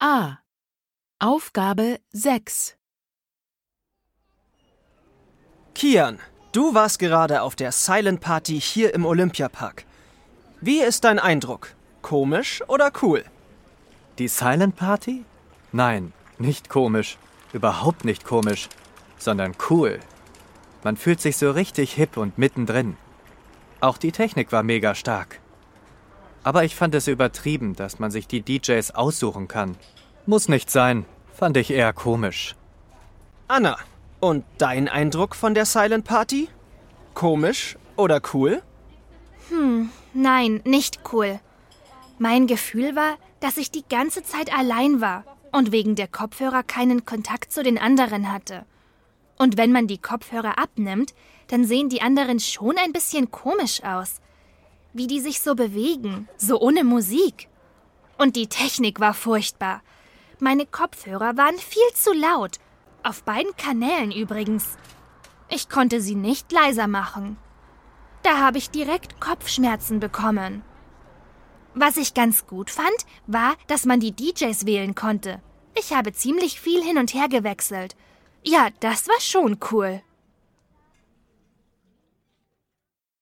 A. Aufgabe 6. Kian, du warst gerade auf der Silent Party hier im Olympiapark. Wie ist dein Eindruck? Komisch oder cool? Die Silent Party? Nein, nicht komisch. Überhaupt nicht komisch, sondern cool. Man fühlt sich so richtig hip und mittendrin. Auch die Technik war mega stark. Aber ich fand es übertrieben, dass man sich die DJs aussuchen kann. Muss nicht sein, fand ich eher komisch. Anna, und dein Eindruck von der Silent Party? Komisch oder cool? Nein, nicht cool. Mein Gefühl war, dass ich die ganze Zeit allein war und wegen der Kopfhörer keinen Kontakt zu den anderen hatte. Und wenn man die Kopfhörer abnimmt, dann sehen die anderen schon ein bisschen komisch aus. Wie die sich so bewegen, so ohne Musik. Und die Technik war furchtbar. Meine Kopfhörer waren viel zu laut. Auf beiden Kanälen übrigens. Ich konnte sie nicht leiser machen. Da habe ich direkt Kopfschmerzen bekommen. Was ich ganz gut fand, war, dass man die DJs wählen konnte. Ich habe ziemlich viel hin und her gewechselt. Ja, das war schon cool.